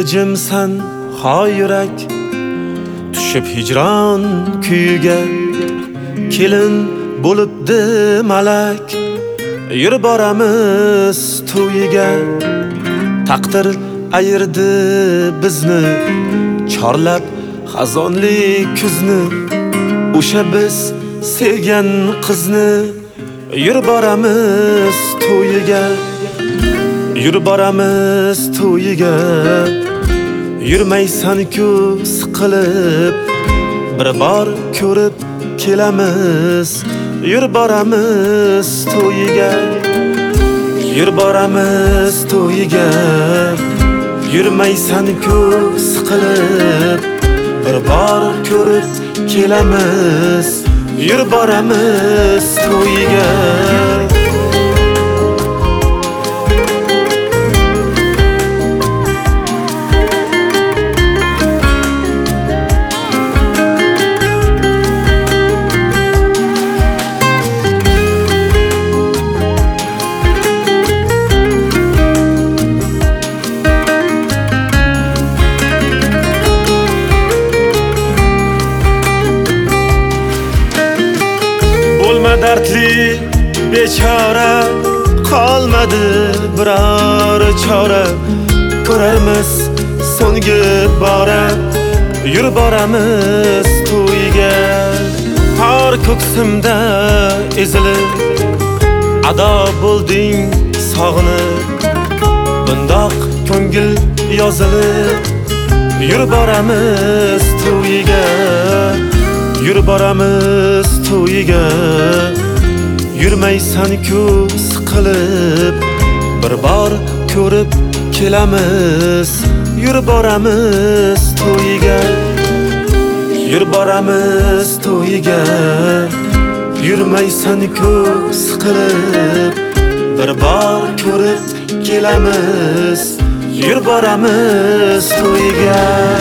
Nega jimsan hoy yurak, tushib hijron kuyiga, kelin bo'libdi malak, yur boramiz to'yiga. Taqdir ayirdi bizni, chorlab xazonli kuzni, o'sha biz sevgan qizni. Yur boramiz to'yiga, yur boramiz to'yiga. Yurmaysan-ku siqilib, bir bor ko'rib kelamiz. Yur boramiz to'yiga, yur boramiz to'yiga. Yurmaysan-ku siqilib, bir bor ko'rib kelamiz. Yur boramiz to'yiga. Dardli bechora, qolmadi biror chora. Ko'rarmiz so'nggi bora, yur boramiz to'yiga. Har ko'ksimda ezilib, ado bo'lding sog'inib, bundoq ko'ngil yozilib. Yur boramiz to'yiga, yur boramiz to'yiga. Yurmaysan-ku siqilib, bir bor ko'rib kelamiz. Yur boramiz to'yiga, yur boramiz to'yiga. Yurmaysan-ku siqilib, bir bor ko'rib kelamiz. Yur boramiz to'yiga.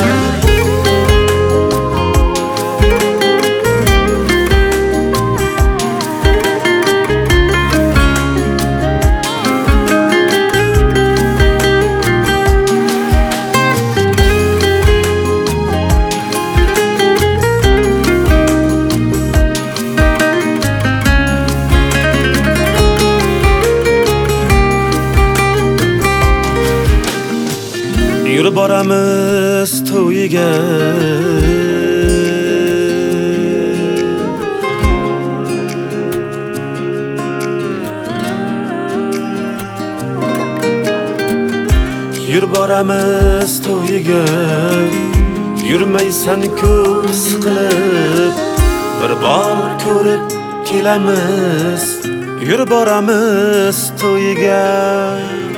Yur boramiz to'yiga. Yur boramiz to'yiga. Yurmaysan-ku siqilib, bir bor ko'rib kelamiz. Yur boramiz to'yiga.